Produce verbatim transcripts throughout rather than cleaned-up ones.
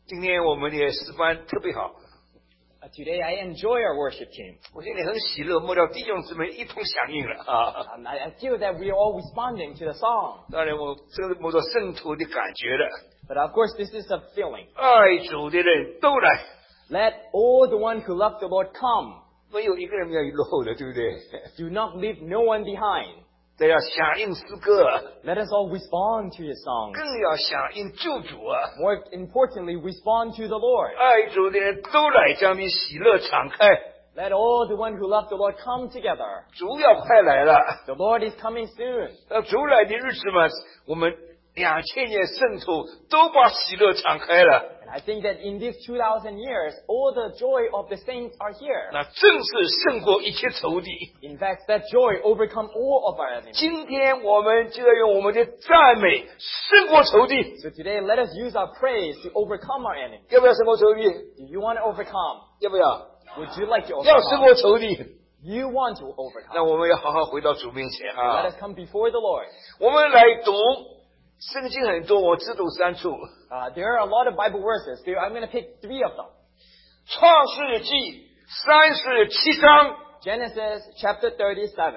今天我们的诗班特别好。 Uh, today I enjoy our worship team. 我心里很喜乐，末了弟兄姊妹一同响应了啊！ Um, I, I feel that we are all responding to the song. 当然，我这是某种圣徒的感觉了。 But of course, this is a feeling. 爱主的人都来， Let all the ones who love the Lord come. 没有一个人要落后的，对不对？ Do not leave no one behind. 都要响应诗歌， Let us all respond to His song. 更要响应救主啊！ More importantly, respond to the Lord. 爱主的人都来，将你喜乐敞开。 Let all the ones who love the Lord come together. 主要快来了， The Lord is coming soon. 到主来的日子嘛，我们两千年圣徒都把喜乐敞开了。 And I think that in these two thousand years, all the joy of the saints are here. 那正是胜过一切仇敌。 In fact, that joy overcomes all of our enemies. 今天我们就要用我们的赞美胜过仇敌。 So today, let us use our praise to overcome our enemies. 要不要胜过仇敌？ Do you want to overcome? 要不要？ Would you like to 要胜 overcome? 过仇敌。 You want to overcome. 那我们要好好回到主面前 Let 啊！ us come before the Lord. 我们来读圣经很多，我只读三处。 Uh, there are a lot of Bible verses. So I'm going to pick three of them. 创世纪三十七章 Genesis chapter thirty-seven,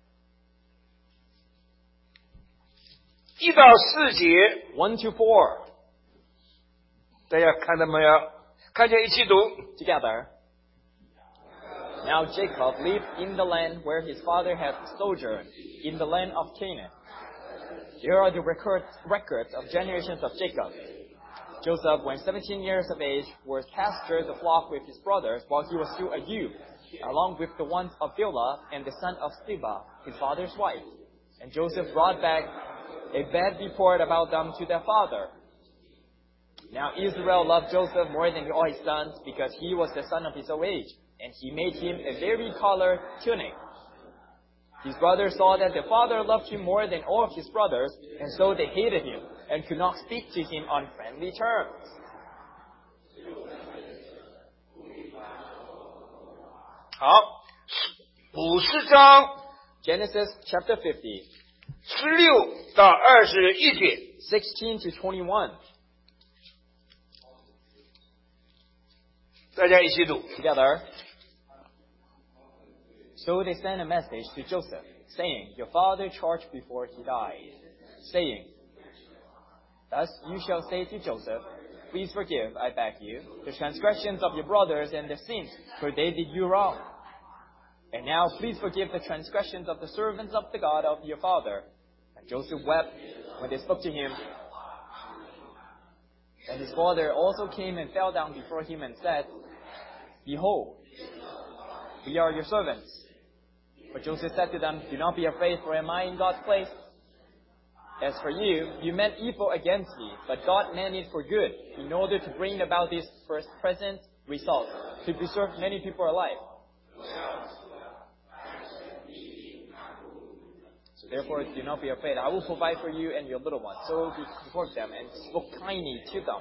一到四节， one to four. 大家看到没有？看见一起读。 Together. Now Jacob lived in the land where his father had sojourned, in the land of Canaan. Here are the records, records of generations of Jacob. Joseph, when seventeen years of age, was pastured the flock with his brothers while he was still a youth, along with the ones of Bilhah and the son of Ziba, his father's wife. And Joseph brought back a bad report about them to their father. Now Israel loved Joseph more than all his sons because he was the son of his old age, and he made him a vari-colored tunic. His brothers saw that the father loved him more than all of his brothers, and so they hated him and could not speak to him on friendly terms. 好，五十章 Genesis chapter fifty, 十六到二十一节， sixteen to twenty-one. 大家一起读。 Together. So they sent a message to Joseph, saying, Your father charged before he died, saying, Thus you shall say to Joseph, Please forgive, I beg you, the transgressions of your brothers and their sins, for they did you wrong. And now please forgive the transgressions of the servants of the God of your father. And Joseph wept when they spoke to him. And his father also came and fell down before him and said, Behold, we are your servants. But Joseph said to them, Do not be afraid, for am I in God's place? As for you, you meant evil against me, but God meant it for good, in order to bring about this first present result, to preserve many people alive. So therefore, do not be afraid. I will provide for you and your little ones. So he comforted them and spoke kindly to them.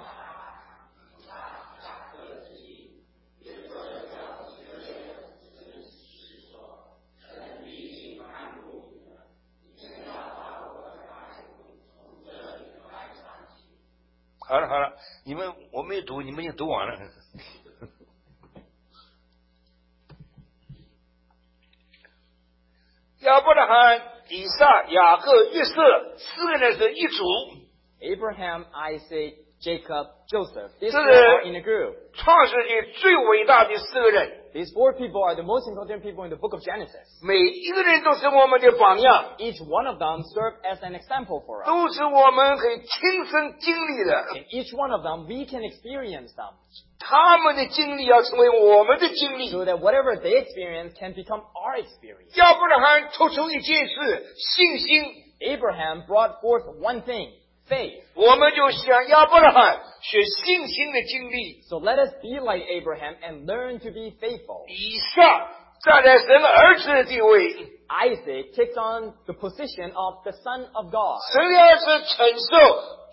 好了好了，你们我没有读，你们已经读完了。亚伯拉罕、以撒、雅各、约瑟四个人是一组。 Abraham, Isaac, Jacob, Joseph. These 这 four are 是 in a group. 创世纪最伟大的四个人， These four people are the most important people in the book of Genesis. 每一个人都是我们的榜样， Each one of them served as an example for us. 都是我们可以亲身经历的。 In each one of them, we can experience them. 他们的经历要成为我们的经历。 So that whatever they experience can become our experience. 亚伯拉罕突出一件事，信心。 Abraham brought forth one thing, faith. 我们就向亚伯拉罕学信心的经历。 So let us be like Abraham and learn to be faithful. 以撒站在神儿子的地位， Isaac takes on the position of the son of God. 神的儿子承受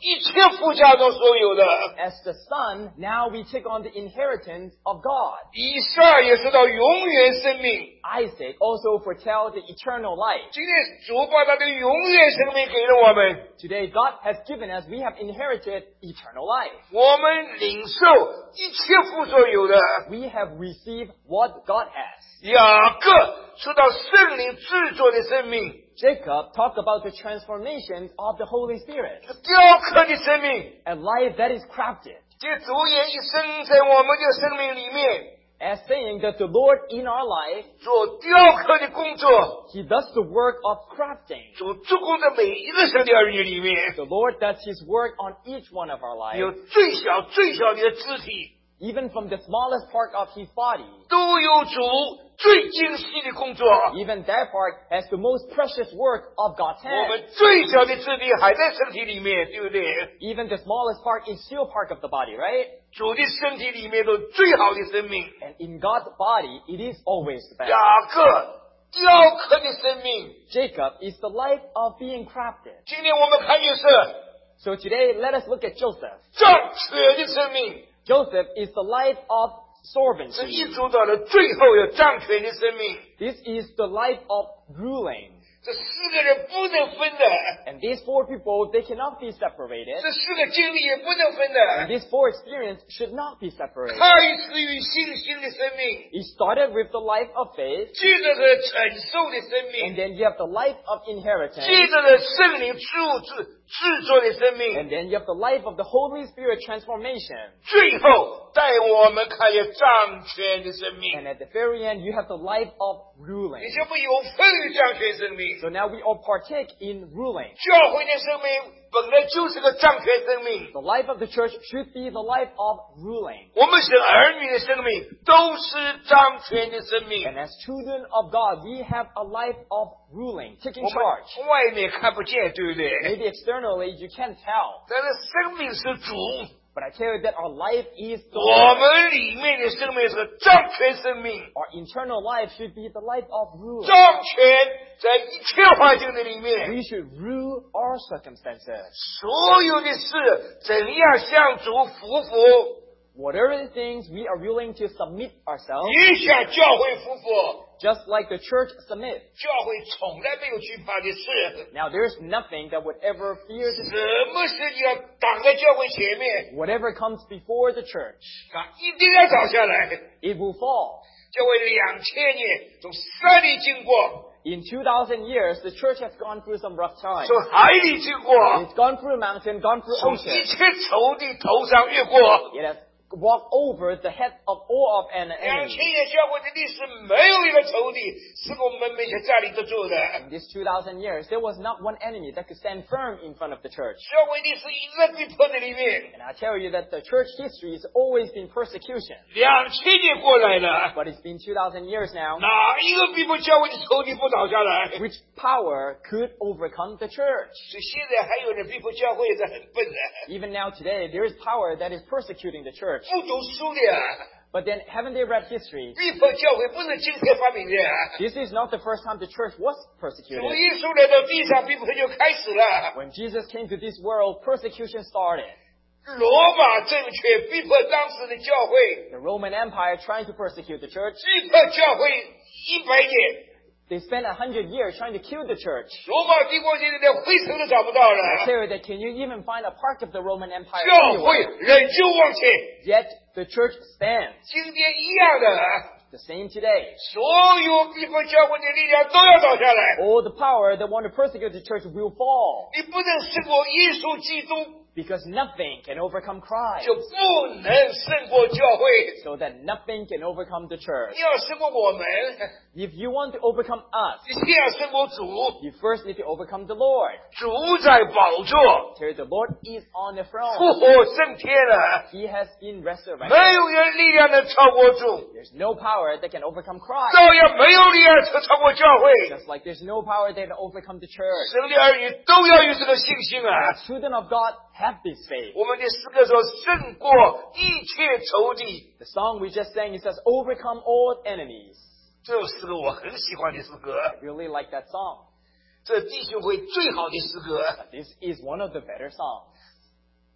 一切父家中所有的。 As the Son, now we take on the inheritance of God. 以撒也说到永远生命。 Isaac also foretells the eternal life. 今天主把他的永远生命给了我们， Today, God has given us, we have inherited eternal life. 我们领受一切父所有的。 We have received what God has. 雅各说到圣灵制作的生命， Jacob talked about the transformation of the Holy Spirit, 雕刻的生命， a life that is crafted. 这主也一生在我们的生命里面 As saying that the Lord in our life, 做雕刻的工作， He does the work of crafting. 主做工在每一个神的儿女里面， The Lord does His work on each one of our 有 lives. 最小最小的肢体， Even from the smallest part of His body, 都有主最精细的工作。 even that part has the most precious work of God's 我们 hand. 最小的肢体还在身体里面，对不对？ Even the smallest part is still part of the body, right? 主的身体里面都最好的生命。 And in God's body, it is always the best. 雅各雕刻的生命， Jacob is the life of being crafted. 今天我们看就是 So today, let us look at Joseph. 掌权的生命， Joseph is the life of 这 sovereignty. 一主到了最后有掌权的生命。 This is the life of ruling. 这四个人不能分的， And these four people, they cannot be separated. 这四个经历也不能分 And 的。 these four experiences should not be separated. 开始于信心的生命， It started with the life of faith, 接着是承受的生 and 命， then you have the life of 接 inheritance, 着是圣灵制制制作的生命， and then you have the life of the Holy Spirit transformation. 最后带我们看见掌权的生命。 And at the very end, you have the life of 你 ruling. 就不有份于掌权生命。 So now we all partake in ruling. 教会的生命本来就是个掌权生命， The life of the church should be the life of ruling. 我们是儿女的生命，都是掌权的生命。 And as children of God, we have a life of ruling, taking 我 charge. 们外面看不见，对不对？ Maybe externally you can't tell, 但是生命是主， but I tell you that our life is the 我 Lord. 们里面的生命是掌权生命。 Our internal life should be the life of ruling. 掌权在一切环境的里面， We should rule our circumstances. 所有的事怎样向主服服， Whatever the things we are willing to submit ourselves, 也向教会服服。 just like the church submits. 教会从来没有惧怕的事。 Now there's nothing that would ever fear the 什么事要挡在教会前面， whatever comes before the church, 它一定要倒下来。 it will fall. 教会两千年从山里经过， In two thousand years, the church has gone through some rough times. 从海里经过， It's gone through a mountain, gone through 从一 ocean. 切仇敌头上越过。 It has walked over the head of all of an 两 enemy. 千年教会的历史没有一个仇敌是我们每些家里得住的。 In these two thousand years, there was not one enemy that could stand firm in front of the church. 教会历史一直在逼迫的里面， And I tell you that the church history has always been persecution. 两千年过来了， But it's been two thousand years now. 哪一个逼迫教会的仇敌不倒下来？ Which power could overcome the church? 所以现在还有人逼迫教会，是很笨的， Even now today, there is power that is persecuting the church. 不读书的。 But then, haven't they read history? 逼迫教会不是今天发明的， This is not the first time the church was 主 persecuted. 耶稣来到地上，逼迫就开始了。 When Jesus came to this world, persecution started. 罗马政权逼迫当时的教会， The Roman Empire trying to persecute the church. 逼迫教会一百年。 They spent a hundred years trying to kill the church. 罗马帝国现在连灰尘都找不到 I 了， tell you that can you even find a part of the Roman Empire 教会 anywhere? 仍旧往前。 Yet the church stands. 今天一样的， The same today. 所有逼迫教会的力量都要倒下来。 All the power that want to persecute the church will fall. 你不能胜过耶稣基督， Because nothing can overcome Christ. 就不能胜过教会。 So that nothing can overcome the church. 你要胜过我们， If you want to overcome us, 你先要胜过主。 you first need to overcome the Lord. 主在宝座， Here the Lord is on the 复 throne. 活升天了， He has been 没 resurrected. 有人力量能超过主， There's no power that can overcome Christ. 照样没有力量能超过教会。 Just like there's no power that can overcome the church. 神的儿女都要有这个信心啊！ Children of God have this faith. 我们的诗歌说胜过一切仇敌， The song we just sang, it says, overcome all enemies. 这首诗歌我很喜欢的诗歌， I really like that song. 这弟兄会最好的诗歌。 But this is one of the better songs.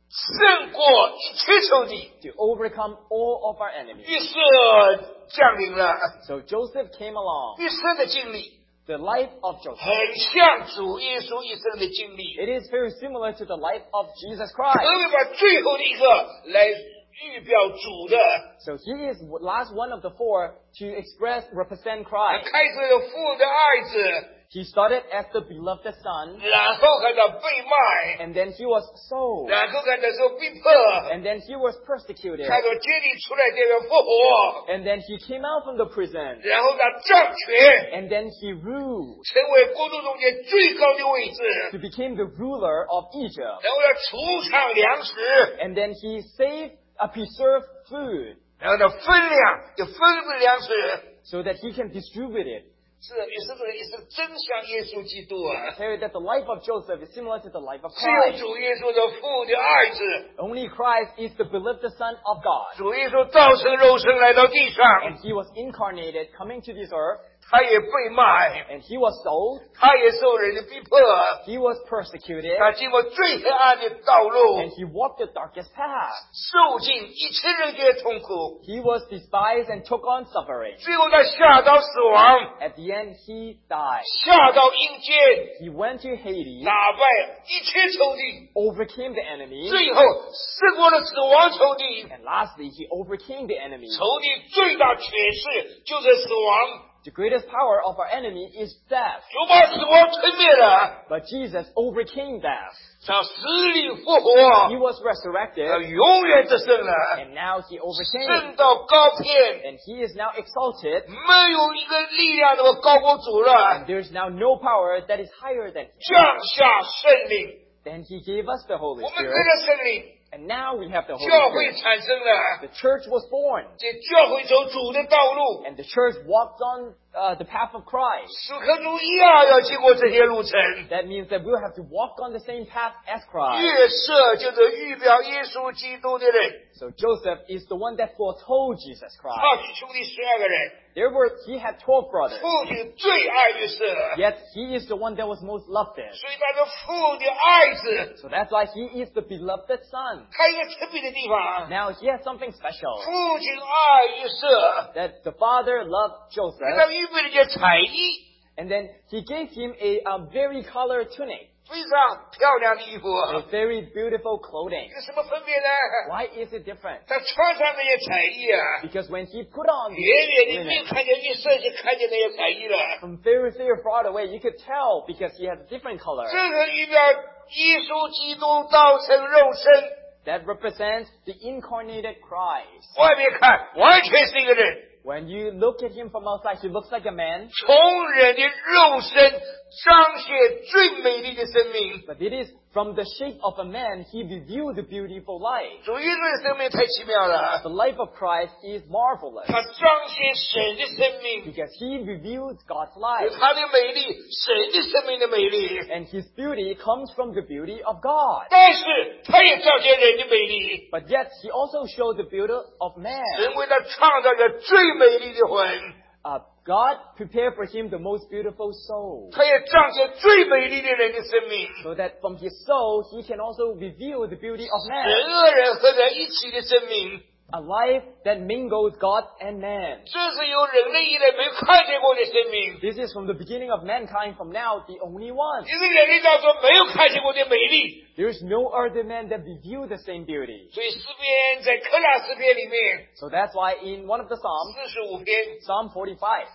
胜过一切仇敌。 to overcome all of our enemies. 约瑟降临了， So Joseph came along. 一生的经历 The life of Joseph. 很像主耶稣一生的经历， It is very similar to the life of Jesus 特 Christ. 别把最后的一个来预表主的， So he is the last one of the four to express, represent 他 Christ. 开始了父的爱子， He started as the beloved son, 然后看到被卖， and then he was sold, 然后看到受逼迫， and then he was persecuted, 看到监狱出来这个复活， and then he came out from the prison, 然后他掌权， and then he ruled 成为国度中间最高的位置， to become the ruler of Egypt, 然后他储藏粮食， and then he saved, uh, preserved food 然后他分粮，就分配粮食。 so that he can distribute it. 是，也是这个，也是真像耶稣基督啊！ Tell you that the life of Joseph is similar to the life of 只有 Christ. 主耶稣的父的爱子， Only Christ is the beloved Son of God. 主耶稣道成肉身来到地上， And he was incarnated, coming to this earth, 他也被卖， and he was sold, 他也受人的逼迫， he was persecuted, 他经过最黑暗的道路， and he walked the darkest path. 受尽一切人间的痛苦， He was despised and took on suffering. 最后他下到死亡， At the end, he died. 下到阴间， He went to Hades, 打败一切仇敌， overcame the enemy, 最后胜过了死亡仇敌。 and lastly, he overcame the enemy. 仇敌最大权势就是死亡， The greatest power of our enemy is death. 主把死亡吞灭了， But Jesus overcame death. 他死里复活， He was 他 resurrected, 永远得胜了， and now he overcame. 升到高天， And he is now exalted, 没有一个力量能够高过主了， and there is now no power that is higher than him. 降下圣灵， Then he gave us the Holy 我们得 Spirit, 了圣灵， and now we have the Holy 教会 Spirit. 产生了， The church was born, 这教会走主的道路， and the church walked on uh, the path of Christ. 时刻主一样要经过这些路程。 That means that we'll have to walk on the same path as Christ. 约瑟就是预表耶稣基督的人， So Joseph is the one that foretold Jesus 他 Christ. 兄弟十二个人， There were, he had twelve brothers, 父亲最爱约瑟， yet he is the one that was most loved. 所以他是父的爱子。 So that's why he is the beloved son. 他有一个特别的地方， Now he has something special, 父亲爱约瑟， that the father loved 给 Joseph, 他预备了一件彩衣， and then he gave him a, um, very colored tunic, 非常漂亮的衣服。 a very beautiful clothing. 有什么分别呢？ Why is it different? 他穿上那些彩衣啊， Because when he put on 远远的 the 没 linen, 看见约瑟，就看见那些彩衣了。 from very, very far away, you could tell because he has a different color. 这是预表耶稣基督道成肉身， That represents the incarnated Christ. 外面看完全是一个人。 When you look at him from outside, he looks like a man, 从人的肉身彰显最美丽的生命。 but it is from the shape of a man he revealed the beautiful life. 主耶稣的生命太奇妙了， The life of Christ is marvelous 他彰显神的生命， because he reveals God's 有 life. 他的美丽，神的生命的美丽。 And his beauty comes from the beauty of God. 但是他也彰显人的美丽， But yet he also showed the beauty of man. 神为他创造了最美丽的魂， Uh, God prepared for him the most beautiful soul, 他也彰显最美丽的人的生命。 so that from his soul he can also reveal the beauty of 人 man. 和人合在一起的生命， A life that mingles God and man. 这是由人类以来没有看见过的生命， This is from the beginning of mankind, from now the only one. 因为人类当中没有看见过的美丽。 There is no other man that revealed the same beauty. 所以诗篇在科拉诗篇里面 So that's why in one of the Psalms, 四十五篇 Psalm forty-five,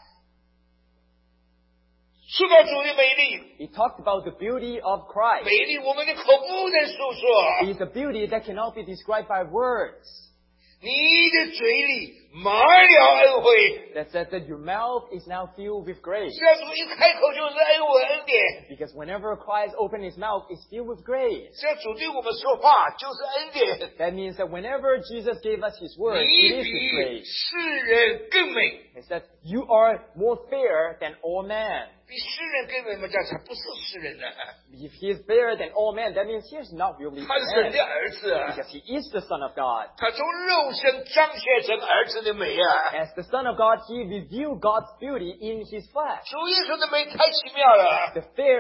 说到主的美丽， he talked about the beauty of Christ. 美丽我们的口不能诉说， It is a beauty that cannot be described by words. 你的嘴里满了恩惠。 That says that your mouth is now filled with grace. 只要主一开口就是恩惠恩典， Because whenever Christ opens his mouth, it's filled with grace. 只要主对我们说话就是恩典。 That means that whenever Jesus gave us his word, 你 it is his 比 grace. 世人更美， It says, you are more fair than all men. 比世人更美嘛？叫他不是世人的， If he is fairer than all men, that means he is not really 他是神 man. 的儿子， Because he is the Son of God. 他从肉身彰显成儿子的美啊！ As the Son of God, he revealed God's beauty in his flesh. 主耶稣的美太奇妙了， The fairing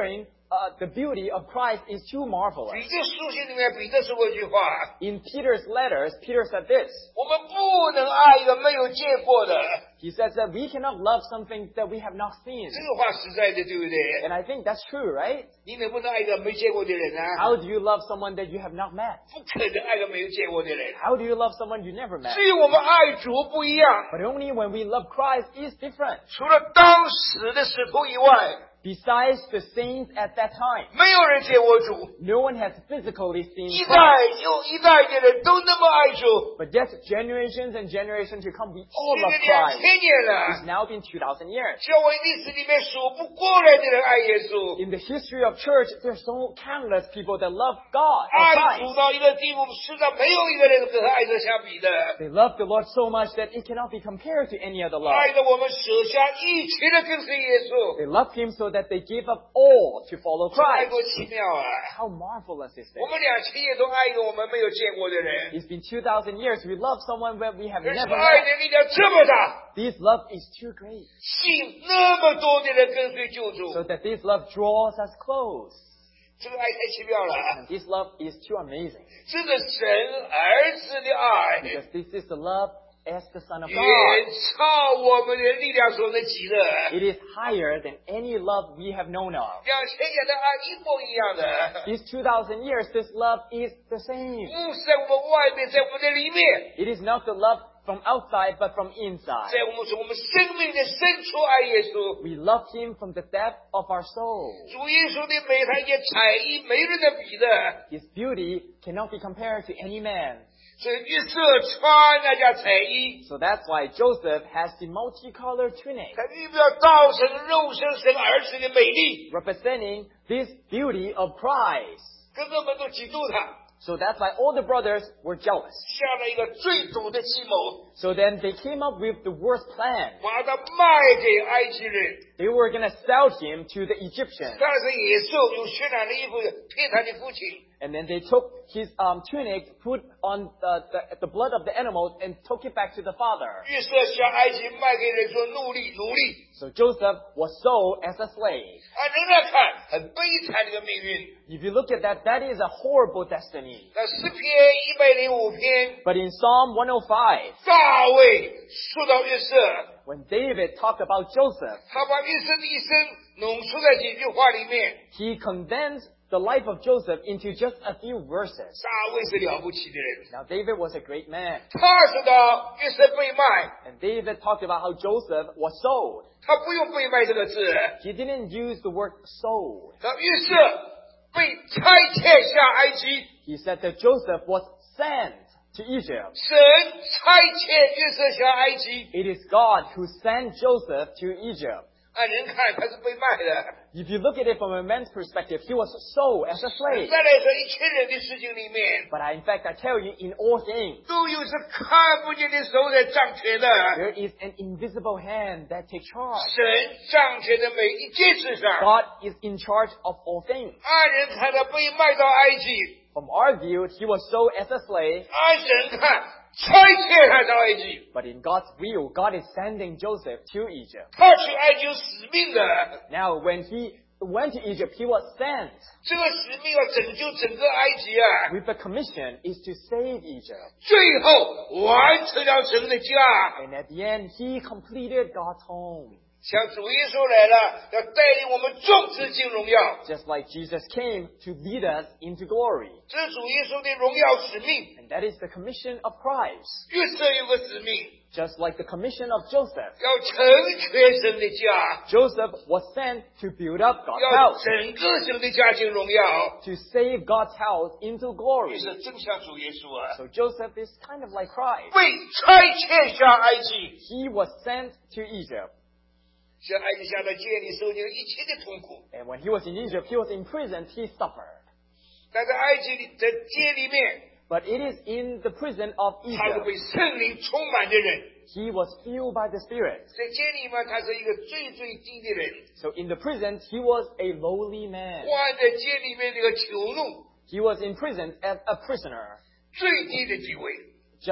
uh, the beauty of Christ is too 彼 marvelous. 得书信里面，彼得说过一句话： In Peter's letters, Peter said this. 我们不能爱一个没有见过的。 He says that we cannot love something that we have not seen. 这个话实在的，对不对？ And I think that's true, right? 你能不能爱一个没见过的人啊？ How do you love someone that you have not met? 不可能爱一个没有见过的人。 How do you love someone you never met? 只有我们爱主不一样。 But only when we love Christ is different. 除了当时的使徒以外， Besides the saints at that time, 没有人见过主。 no one has physically seen 一 Christ. 代又一代的人都那么爱主， But yet generations and generations to come, we all 现 love 在两 Christ. 千年 It's 了。 now been two thousand years. 教会历史里面数不过来的人爱耶稣， In the history of church, there's so countless people that love God, or 爱主 Christ. 到一个地步，世上没有一个人跟他爱这相比的。 They love the Lord so much that it cannot be compared to any other love. 爱的我们舍下一切的跟随耶稣， They love Him so that they give up all to follow 爱 Christ. 多奇妙啊！ How marvelous is 我 this? 们两千年都爱一个我们没有见过的人， It's been two thousand years. We love someone that we have 而且 never 爱 met. 的力量这么大， This love is too great, 吸引那么多的人跟随救主， so that this love draws us close. 这个爱太奇妙了， And this love is too amazing, 这个神儿子的爱 because this is the love as the Son of 远 God. 超我们的力量所能及的。 It is higher than any love we have known of. 两千年的爱一模一样的， These two thousand years, this love is the same. 不是在我们外面，在我们的里面， It is not the love from outside, but from inside. 在我们从我们生命的深处爱耶稣。 We love Him from the depth of our soul. 主耶稣的美，他一件彩衣没人能比的。 His beauty cannot be compared to any man. 所以约瑟穿那件彩衣， So that's why Joseph has the multicolored tunic, 他预表道成肉身神儿子的美丽， representing this beauty of Christ. 哥哥们都嫉妒他， So that's why all the brothers were jealous. 下了一个最毒的计谋， So then they came up with the worst plan. 把他卖给埃及人。 They were going to sell him to the Egyptians. 他是野兽，用血染的衣服骗他的父亲。 And then they took his um, tunic, put on the, the, the blood of the animals, and took it back to the father. 约瑟向埃及卖给人说奴隶，奴隶。 So Joseph was sold as a slave. 按人来看，很悲惨的一个命运。 If you look at that, that is a horrible destiny. 那诗篇一百零五篇， But in Psalm one oh five, 大卫说到约瑟， when David talked about Joseph, 他把约瑟的一生浓缩在几句话里面。 he condensed the life of Joseph into just a few verses. 大卫是了不起的人， Now David was a great man. 他说到约瑟被卖， And David talked about how Joseph was sold. 他不用被卖这个字， He didn't use the word sold. 那约瑟被差遣下埃及， He said that Joseph was sent to Egypt. 神差遣约瑟下埃及。 It is God who sent Joseph to Egypt. 按人看他是被卖的， If you look at it from a man's perspective, he was sold as a slave. 再来说一切人的事情里面， But I, in fact, I tell you, in all things, 都有是看不见的手在掌权的。 there is an invisible hand that takes charge. 神掌权的每一件事上， God is in charge of all things. 按人看他被卖到埃及， From our view, he was sold as a slave. 按神看差遣他到埃及， But in God's will, God is sending Joseph to Egypt. 他去埃及有使命的， Now, when he went to Egypt, he was sent 这个使命要拯救整个埃及啊， with the commission is to save Egypt. 最后完成了神的家。 And at the end, he completed God's home. 像主耶稣来了，要带领我们众子进荣耀， Just like Jesus came to lead us into glory. 这是主耶稣的荣耀使命。 And that is the commission of Christ. 约瑟有个使命， Just like the commission of Joseph. 要成全神的家， Joseph was sent to build up God's 要 house, 整个神的家进荣耀。 to save God's house into 约 glory. 瑟真像主耶稣啊， So Joseph is kind of like Christ. 被差遣下埃及， He was sent to Egypt. 向埃及下的监里受尽了一切的痛苦。 And when he was in Egypt, he was imprisoned, he suffered. 但在埃及里在监里面， But it is in the prison of 他是 Egypt. 被圣灵充满的人。 He was filled by the Spirit. 在监里面，他是一个最最低的人， So in the prison, he was a lowly man. 关在监里面这个囚奴， He was imprisoned as a prisoner, 最低的地位。 just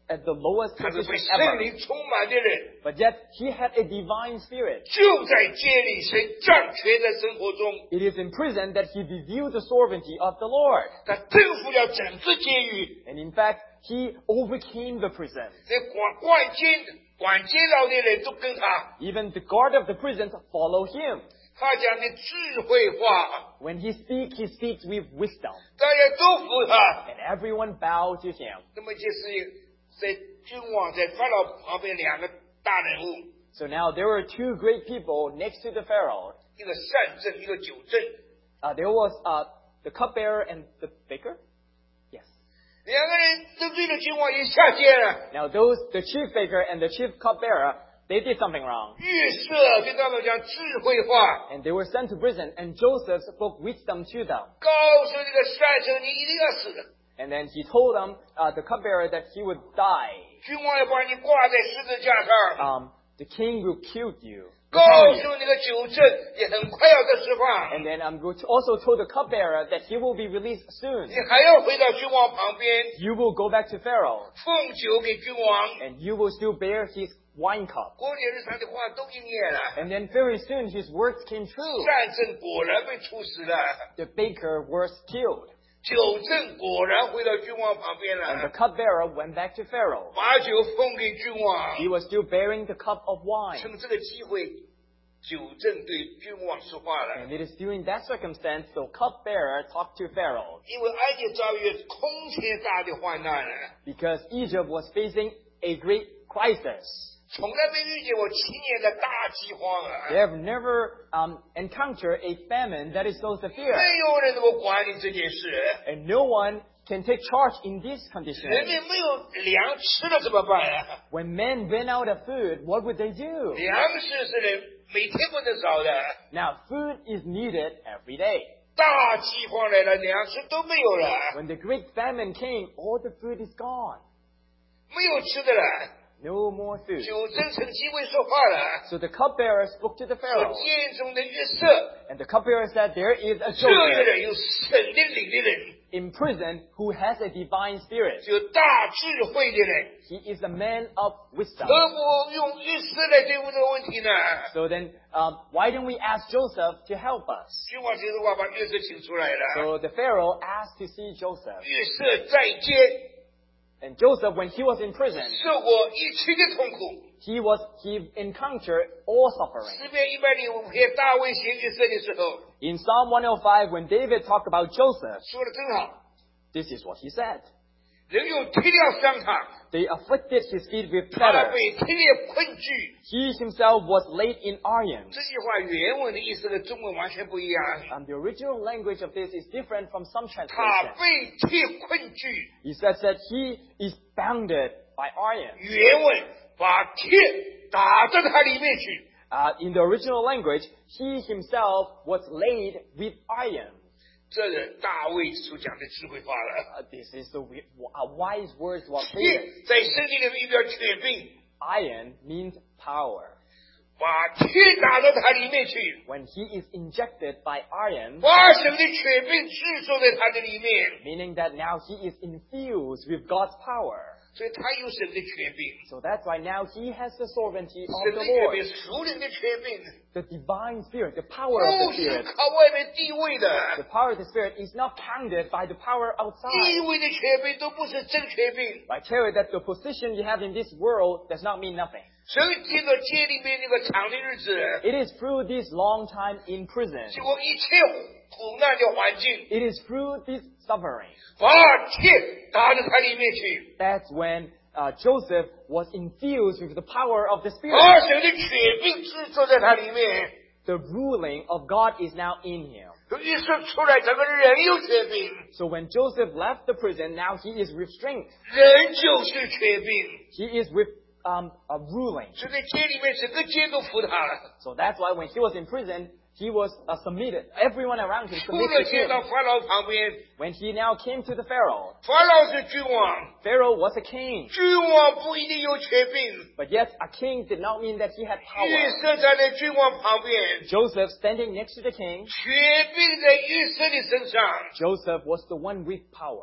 at the lowest 他是被 position 圣 ever. 灵充满的人， But yet, he had a divine spirit. 就在监里神掌权的生活中， It is in prison that he revealed the sovereignty of the Lord. 他征服了整个监狱。 And in fact, he overcame the prison. 那管管监管监牢的人都跟他， Even the guard of the prison follow him. 他讲的智慧话， When he speaks, he speaks with wisdom. 大家都服他。 And everyone bow to him. 那么就是在君王在法老旁边两个大人物， So now there were two great people next to the Pharaoh. 一个善政，一个九政。 Uh, there was uh, the cupbearer and the baker. Yes. 两个人得罪了君王，也下监了。 Now those, the chief baker and the chief cupbearer, they did something wrong. 预设跟他们讲智慧话， And they were sent to prison, and Joseph spoke wisdom to them. 告诉这个善政你一定要死的， And then he told them, uh, the cupbearer, that he would die. 君王要把你挂在十字架上。 Um, the king will kill you. 告诉那个九政也很快要得释放， And then I'm going to also told the cupbearer that he will be released soon. 你还要回到君王旁边， You will go back to Pharaoh, 奉酒给君王。 and you will still bear his wine cup. 过年日常的话都应验了， And then very soon his words came true. 善政果然被处死了。 The baker was killed, 九正果然回到君王旁边 and the 了， cupbearer went back to Pharaoh. 把酒奉给君王， He was still bearing the cup of wine. 趁这个机会，九正对君王说话了。 And it is during that circumstance the cupbearer talked to Pharaoh, 因为埃及遭遇空前大的患难了， because Egypt was facing a great crisis. 从来没遇见过七年的大饥荒 They 啊！ have never um, encountered a famine that is so severe, 没有人能够管理这件事， and no one can take charge in this 人 condition. 民没有粮吃了怎么办啊？ When men ran out of food, what would they do? 粮食是人每天不能少的， Now, food is needed every day. 大饥荒来了，粮食都没有了， When the great famine came, all the food is gone. 没有吃的了。 No more food. 九正趁机会说话了， So the cupbearer spoke to the 说 Pharaoh, 监中的约瑟， and the cupbearer said, there is a 这个 Joseph 人有神的灵的人， in prison who has a divine spirit. 有大智慧的人， He is a man of wisdom. 何不用约瑟来对付这个问题呢？ So then, um, why don't we ask Joseph to help us? 君王这个话把约瑟请出来了， So the Pharaoh asked to see Joseph. 约瑟在监 And Joseph, when he was in prison, 受过一切的痛苦。 he was he encountered all suffering. 诗篇一百零五篇大卫写约瑟的时候， In Psalm one oh five, when David talked about Joseph, 说的真好， this is what he said. 人用铁料伤他， They afflicted his feet with 他 fetters. 被铁链困拘。 He himself was laid in irons. 这句话原文的意思跟中文完全不一样。 Um, the original language of this is different from some 他 translations. 被铁困拘， He says that he is bounded by iron. 原文把铁打到他里面去。 Uh, in the original language, he himself was laid with iron. 这是大卫所讲的智慧话了。 Uh, this is the wi- uh, wise words of 铁 David. 在圣经里面预表权柄， Iron means power. 把铁打到他里面去， When he is injected by iron, 把神的权柄制作在他的里面， meaning that now he is infused with God's power. 所以他有神的权柄。 So that's why now he has the sovereignty 神 of 的 the 权 Lord. 柄，属灵的权柄， The divine spirit, the power of 不 the 是 spirit. 靠外面地位 The 的， power of the spirit is not counted by the power 地 outside. 位的权柄都不是真权柄。 I tell you that the position you have in this world does not mean nothing. 神这个街里面那个长的日子， It is through this long time in prison. 经过一切苦难的环境， It is through this suffering. 把铁打到他里面去， That's when uh, Joseph was infused with the power of the 把 Spirit. 神的权柄制作在他里面。 The ruling of God is now in him. 一说出来，整个人有权柄， So when Joseph left the prison, now he is with strength. 人就是权柄。 He is with um, a ruling. 所以在街里面，整个街都服他了。 So that's why when he was in prison, he was uh, submitted. Everyone around him 出了 submitted 街 to 到 him. 法老旁边， When he now came to the Pharaoh, 法老是君王， Pharaoh was a king. 君王不一定有权柄。 But yet a king did not mean that he had 约 power. 瑟站在君王旁边， Joseph standing next to the king, 权柄在约瑟的身上。 Joseph was the one with power.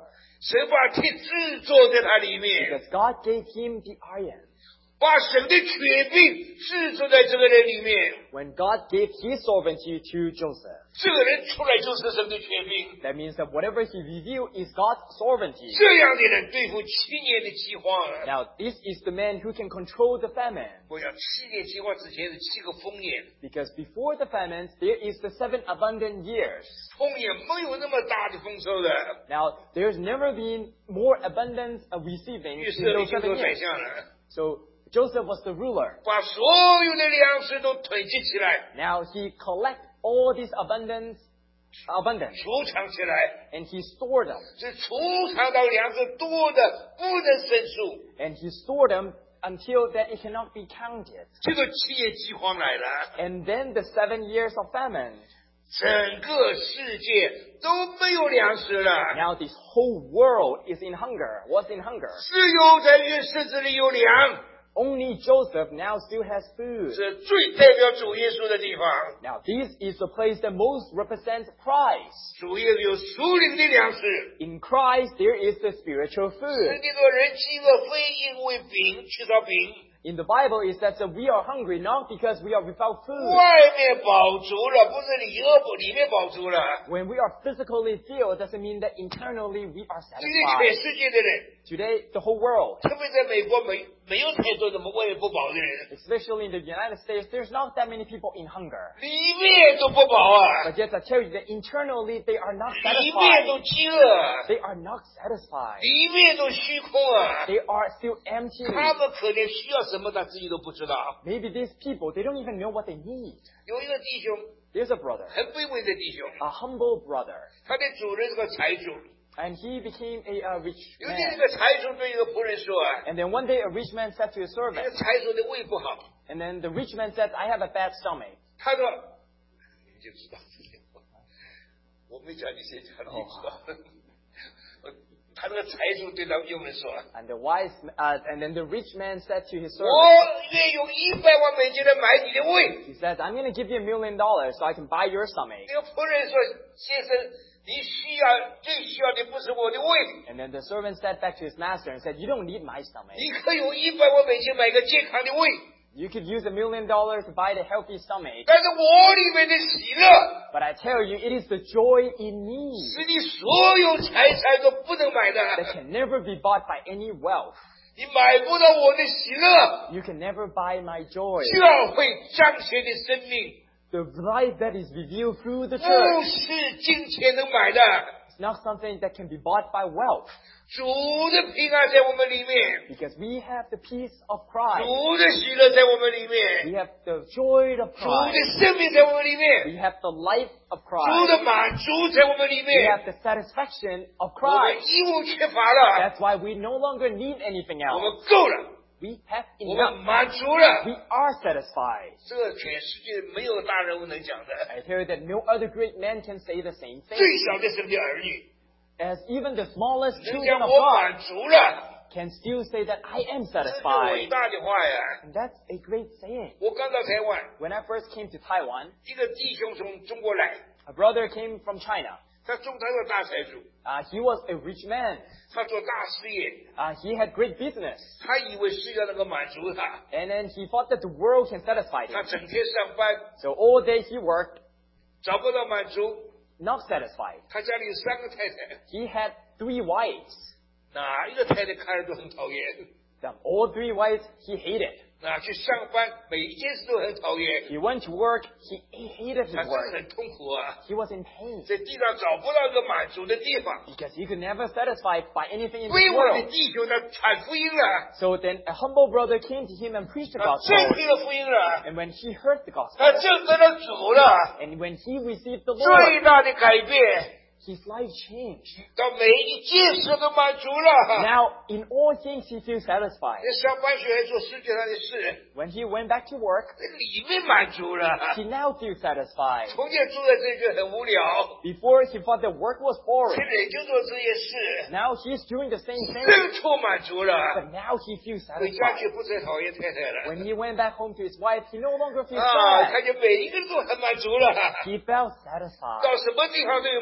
神把铁制作在他里面， Because God gave him the iron. 把神的权柄制作在这个人里面， When God gave his sovereignty to Joseph, 这个人出来就是神的权柄。 that means that whatever he revealed is God's sovereignty. 这样的人对付七年的饥荒， Now, this is the man who can control the famine. 我想七年饥荒之前是七个丰年， Because before the famine, there is the seven abundant years. 丰年没有那么大的丰收的。 Now, there's never been more abundance of receiving 约 in 瑟已 those 经 seven 做宰 years. 相了， So, Joseph was the ruler. 把所有的粮食都囤积起来， Now, he collect all this abundance, abundance, 储藏起来， and he stored them. 是储藏到粮食多的不能胜数。 And he stored them until that it cannot be counted. 这个七年饥荒来了， And then the seven years of famine. 整个世界都没有粮食了， Now this whole world is in hunger, was in hunger. 只有在约瑟这里有粮， Only Joseph now still has food. 是最代表主耶稣的地方。 Now this is the place that most represents Christ. 主耶稣有属灵的粮食， In Christ there is the spiritual 使 food. 那个人饥饿非因为饼缺少饼， In the Bible it says that we are hungry not because we are without food. 外面饱足了，不是里饿不里面饱足了。 When we are physically filled doesn't mean that internally we are 今天全 satisfied. 世界的人， Today the whole world, 特别在美国没没有太多的外面不饱的人， especially in the United States, there's not that many people in hunger. 里面都不饱啊， But yet I tell you that internally they are not 里面都 satisfied. 饥饿， They are not satisfied. 里面都虚空啊。 They are still empty. 他们可能需要什么，他自己都不知道。 Maybe these people, they don't even know what they need. 有一个弟兄， There's a brother, 很卑微的弟兄， a humble brother, 他的主人是个财主。 and he became a, uh, rich 有一天，这 man. 个财主对一个仆人说啊， And then one day a rich man said to his 这个 servant, 财主的胃不好。 and then the rich man said, I have a bad stomach. 他说，你就知道这些话，我没讲你先讲，你知道。他那个财主对他佣人说， And the wise, uh, and then the rich man said to his 我 servant, 愿用一百万美金来买你的胃。 he says, I'm going to give you a million dollars so I can buy your stomach. 那个仆人说，先生，你需要最需要的不是我的胃， And then the servant said back to his master and said, you don't need my stomach. 你可以用一百万美金买一个健康的胃。 You could use a million dollars to buy the healthy stomach. 但是我里面的喜乐， But I tell you, it is the joy in me 是你所有财产都不能买 that 的。 can never be bought by any wealth. 你买不到我的喜乐， You can never buy my joy. 教会彰显的生命， The life that is revealed through the 不 church 是金钱能买的。 is not something that can be bought by wealth. 主的平安在我们里面， Because we have the peace of Christ. 主的喜乐在我们里 We 面， have the joy of 主的 Christ. 生命在我们里面， We have the life of 主 Christ. 的满足在我们里 We 面， have the satisfaction of 我们 Christ. 一无缺乏了， That's why we no longer need anything 我 else. 们够了， We have 我们 enough. 满足了。 We are satisfied. 这全世界没有大人物能讲的， I hear that no other great man can say the same 最 thing. 小的神的儿女 As even the smallest 能 children 讲 of 我 God 满足了， can still say that I am 这是伟 satisfied. 大的话呀！ And that's a great saying. 我刚到台湾， When I first came to Taiwan, 一个弟兄从中国来， a brother came from China. 他中他是大财主， Uh, he was a rich man. 他做大事业， Uh, he had great business. 他以为世界能够满足他， And then he thought that the world can satisfy 他 him. 整天上班 So all day he worked, 找不到满足。 not satisfied. 他家里有三个太太， He had three wives. 哪一个太太看着都很讨厌， Them all three wives he hated. 啊，去上班每一件事都很讨厌， He went to work, he hated 他 his 真的 work. 很痛苦啊， He was in pain 在地上找不到一个满足的地方。 because he could never satisfy by anything in 为 this 我的 world. 弟兄他传福音了， So then a humble brother came to him and preached the 他 gospel. 真听了福音了， And when he heard the 他 gospel, 真得了主了， and when he received the 最 Lord, 大的改变， his life changed. 到每一件事都满足了。 Now, in all things, he feels satisfied. 在上班学还做世界上的事， When he went back to work, 在里面满足了。 he now feels satisfied. 从前住在这里觉得很无聊， Before, he thought the work was 现 boring. 在也就做这些事， Now, he's doing the same thing. 更充满足了。 But now, he feels 回家 satisfied. 就不再讨厌太太了。 When he went back home to his wife, he no longer feels 啊， sad. 看见每一个人都很满足了， He felt satisfied. 到什么地方都有满足了。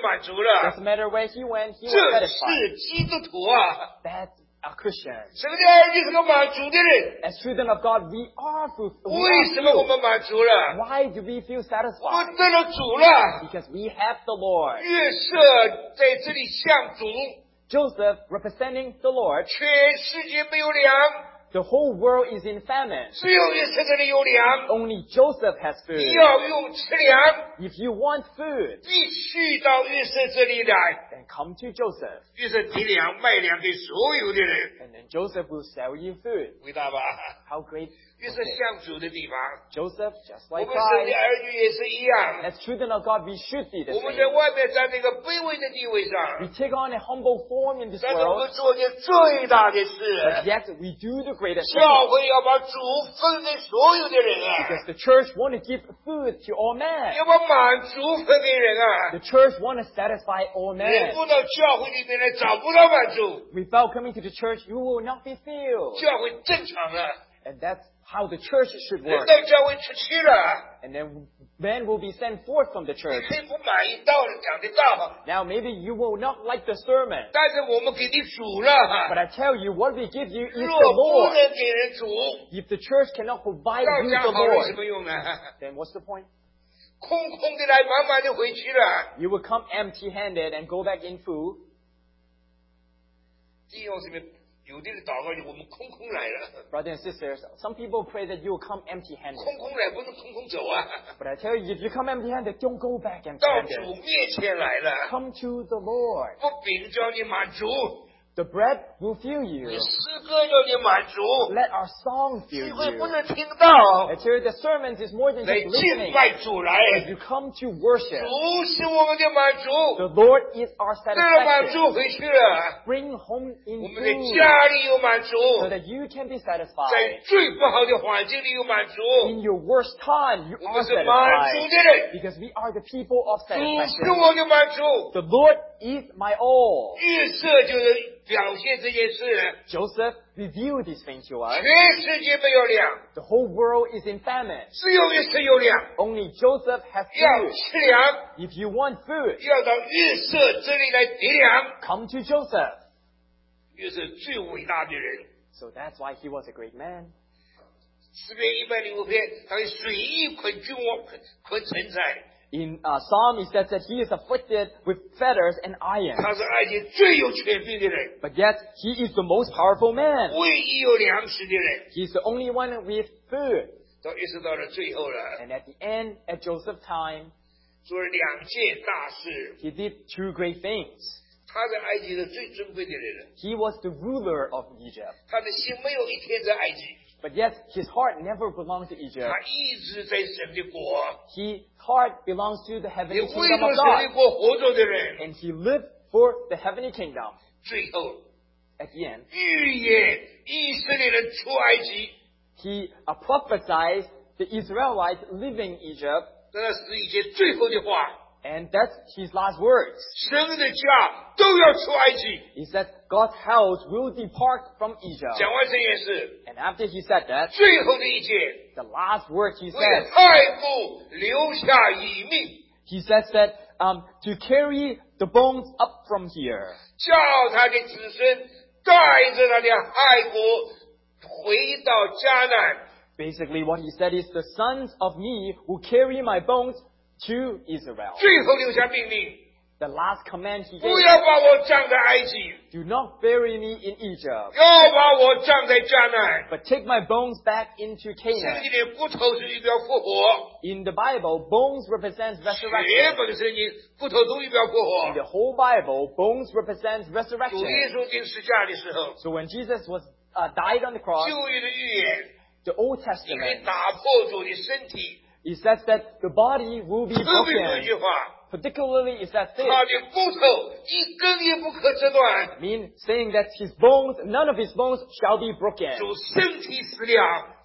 了。 Doesn't matter where he went, he 这 was satisfied. 是基督徒啊！ That's a Christian. 什么叫儿女是个满足的人？ As children of God, we are ful- we 为 are 什么我 filled. 们满足了？ Why do we feel 我 satisfied? 们得了主了。 Because we have the Lord. 约瑟在这里向主， Joseph, representing the Lord, 全世界没有粮， the whole world is in famine. 只有约瑟这里有粮。 Only Joseph has 你 food. 要用吃粮， If you want food, 必须到约瑟这里来。 then come to Joseph. 约瑟提粮卖粮给所有的人， And then Joseph will sell you food. 伟大吧？ How great 约 was 瑟 it? 向主的地方， Joseph, just 我 like 们神的 Christ, 儿女也是一样。 as children of God, we should be the 我们在 same. 外面站在一个卑微的地位上， We take on a humble form in this 但是我们 world, 做件最大的 but 事。 yet we do the greatest 教 thing. 会要把主分给所有的人啊， Because the church want to give food to all men. 要把满足分给人啊。 The church want to satisfy all 人 men. 不到教会里面来找不到满足， Without coming to the church, you will not be filled. 教会正常了， And that's how the church should 人 work. 到教会出去了， And then men will be sent forth from the 你 church. 可以不满意道讲的道， Now maybe you will not like the sermon, 但是我们给你主了 but 哈。 I tell you, what we give you is 若 the 不 Lord. 能给人主， If the church cannot provide 到 you 家 the 好有什 Lord, 么用呢？ then what's the point? 空空的来，满满的回去了。 You will come empty-handed and go back in full. 弟兄姊妹，有的人祷告里我们空空来了， Brothers and sisters, some people pray that you will come empty-handed. 空空来不能空空走啊， But I tell you, if you come empty-handed, don't go back 到 empty-handed. 主面前来了， Come to the Lord. 不饼叫你满足， The bread will fill you. 你诗歌叫你满足， Let our song 聚 fill 会不 you. 能听到， I tell you, the sermons is more than 来 just 敬 listening. 拜主来， You come to worship. 主是我们的满足， The Lord is our 得了满 satisfaction. 足回去了， Bring home 我 in 们在 food 家里有满足， so that you can be 在 satisfied. 最不好的环境里有满足， In your worst time, you 我 are 们是满足 satisfied. 的人， Because we are the people of 主是 satisfaction. 我的满足。 The Lord is my all. 约瑟就是表现这件事， Joseph revealed this thing to us. 全世界没有粮， The whole world is in famine. 只有约瑟有粮。 Only Joseph has 要 food. 吃粮， If you want food, 要到约瑟这里来得粮。 come to Joseph. 约瑟最伟大的人， So that's why he was a great man. 诗篇一百零五篇，他以水一捆君王捆成在， In uh, Psalm, it says that he is afflicted with fetters and iron. 他是埃及最有权柄的人， But yet, he is the most powerful man. 唯一有粮食的人。 He's the only one with food. 到约瑟到了最后了， And at the end, at Joseph's time, 做了两件大事。 he did two great things. 他在埃及是最尊贵的人， He was the ruler of Egypt. 他的心没有一天在埃及， But yet, his heart never belonged to Egypt. 他一直在神的国， His heart belongs to the 也 heavenly 为 kingdom 着 of 神的 God. 国活着的人。 And he lived for the heavenly kingdom. 最后 At the end, 预言以色列人出埃及， he uh, prophesied the Israelites living in Egypt. 这是一些最后的话。 And that's his last words. 神的家都要出埃及。 He said, God's house will depart from Egypt. 讲完这件事， And after he said that, 最后的一件， the last word he 为 said, 太父留下遗命， he says that um, to carry the bones up from here, 叫他的子孙带着他的爱国回到迦南。 basically what he said is, the sons of me will carry my bones to Israel. 最后留下命令， The last command he 不 gave, 要把我葬在埃及， do not bury me in Egypt, 要把我葬在迦南。 but take my bones back into 圣 Canaan. 经里骨头是预表复活， In the Bible, bones represents 全 resurrection. 本圣经骨头都预表复 In 活。 the whole Bible, bones represents 主 resurrection. 耶稣钉十架的时候， So when Jesus was uh, died on the cross, 旧约的预言， the Old 因为 Testament, 打破主的身体， it says that the body will be 特别说一句 broken. 话， Particularly, it says 他 this, 的骨头一根也不可折断。 mean saying that his bones, none of his bones shall be broken. 主身体死了，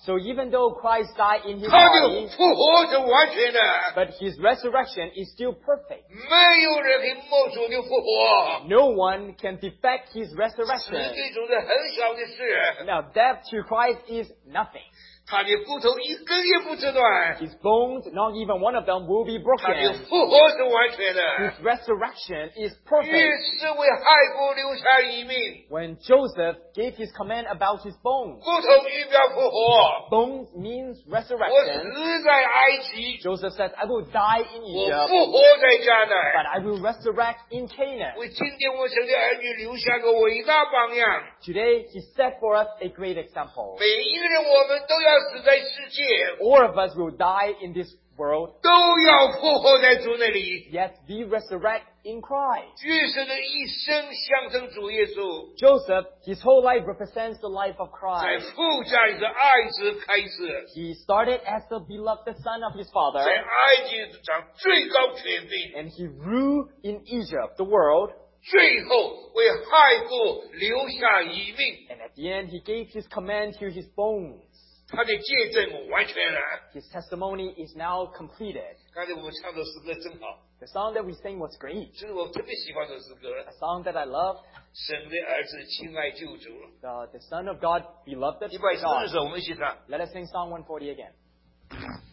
So even though Christ died in his 他的 body, 复活是完全的， but his resurrection is still perfect. 没有人可以冒主的复活， No one can defect his 死 resurrection. 对主是很小的事， Now, death to Christ is nothing. 他的骨头一根也不折断， His bones, not even one of them will be 他的 broken. 复活是完全的。 His resurrection is 于 perfect. 是为害国留下一命， When Joseph gave his command about his bones, 骨头预表复活。 bones means 我 resurrection. 死在埃及， Joseph says, I will die in 我 Egypt, 复活在迦 but 南， I will resurrect in Canaan. 为今天我生的儿女留下个伟大榜样。 Today, he set for us a great example. 每一个人，我们都要死在世界， All of us will die in this world, 都要复活在主那里。 yet we resurrect in Christ. 约瑟的一生象征主耶稣， Joseph, his whole life represents the life of 在 Christ. 父家里是爱子开始， He started as the beloved son of his father, 在埃及掌最高权柄， and he ruled in Egypt, the world, 最后为害国留下一命。 and at the end he gave his command to his bones. 他的见证完全了。 His testimony is now completed. 刚才我们唱的诗歌真好， The song that we sing was great. 这是我特别喜欢的诗歌。 A song that I love, 神的儿子亲爱救主， the, the Son of God, beloved 一百 of 四十 God. 首我们一起唱。 Let us sing Psalm one forty again.